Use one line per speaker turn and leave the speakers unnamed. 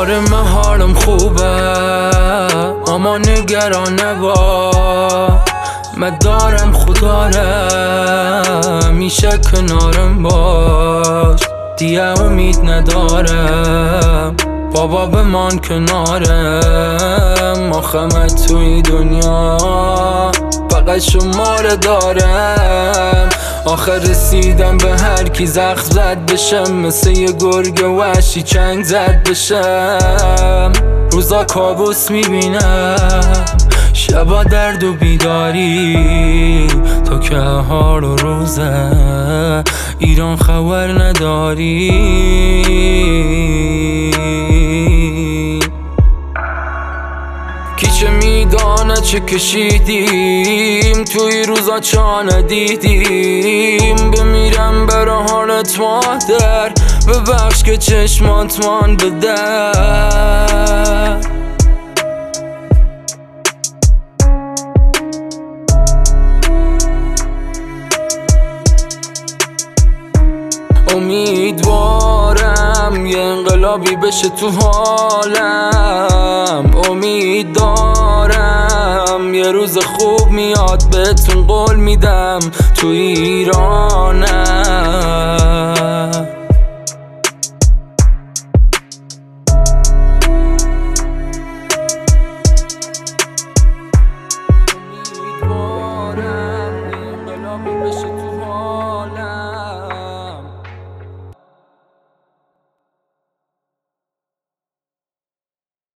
آره من حالم خوبه اما نگران نباش، من دارم خدا رو میشه کنارم باش، دیگه امید ندارم بابا بمان کنارم، آخه توی دنیا فقط شما رو دارم، آخر رسیدم به هر کی زخم زد بشم، مثل یه گرگ وحشی چنگ زد بشم، روزا کابوس میبینم شبا درد و بیداری، تو که حال و روزه ایران خبر نداری. کی چه میدانه چه کشیدیم توی روزا چا ندیدیم، بمیرم برا حالت مادر ببخش که چشمات مان بده، امیدوارم یه انقلابی بشه تو حالم، امید دارم یه روز خوب میاد بهتون قول میدم تو ایرانم.